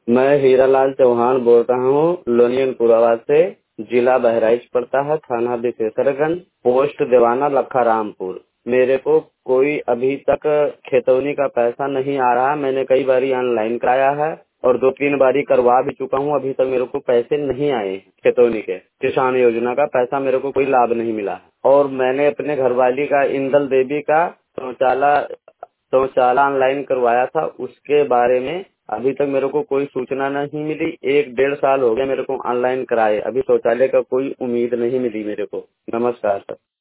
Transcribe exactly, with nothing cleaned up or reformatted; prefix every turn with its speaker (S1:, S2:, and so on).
S1: मैं हीरालाल चौहान बोल रहा हूँ, लोनियनपुरावास से। जिला बहराइच पड़ता है, थाना विशेषरगंज, पोस्ट देवाना लखारामपुर। मेरे को कोई अभी तक खेतौनी का पैसा नहीं आ रहा। मैंने कई बारी ऑनलाइन कराया है और दो तीन बारी करवा भी चुका हूँ। अभी तक मेरे को पैसे नहीं आए खेतौनी के। किसान योजना का पैसा मेरे को कोई लाभ नहीं मिला है। और मैंने अपने घरवाली का इंदल देवी का शौचाला शौचालय ऑनलाइन करवाया था, उसके बारे में अभी तक मेरे को कोई सूचना नहीं मिली। एक डेढ़ साल हो गया मेरे को ऑनलाइन कराए, अभी शौचालय का कोई उम्मीद नहीं मिली मेरे को। नमस्कार सर।